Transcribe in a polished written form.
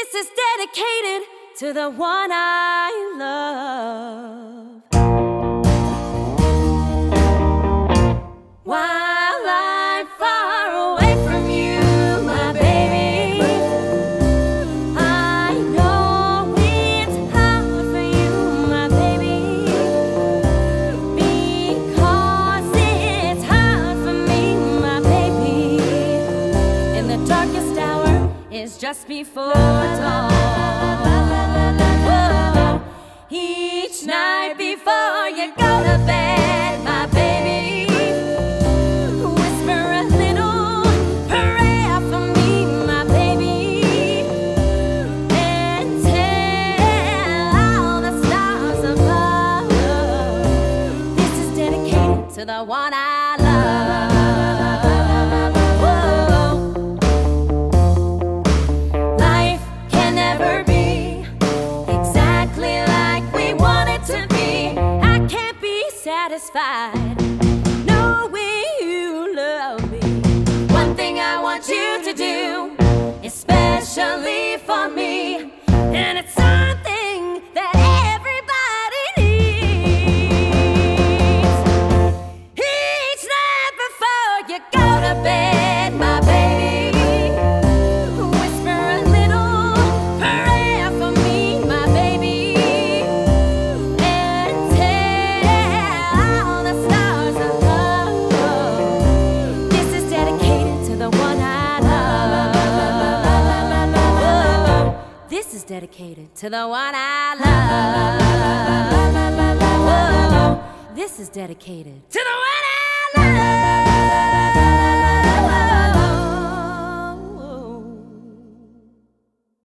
This is dedicated to the one I love. While I'm far away from you, my baby, I know it's hard for you, my baby, because it's hard for me, my baby. In the darkest hour is just before dawn. Whoa. Each night before you go to bed, my baby, whisper a little prayer for me, my baby, and tell all the stars above, this is dedicated to the one I love. Satisfied knowing you love me. One thing I want you to do, especially for me, and it's something that everybody needs. Each night before you go to bed, my baby, whisper a little prayer for me, my baby, dedicated to the one I love. Whoa, this is dedicated to the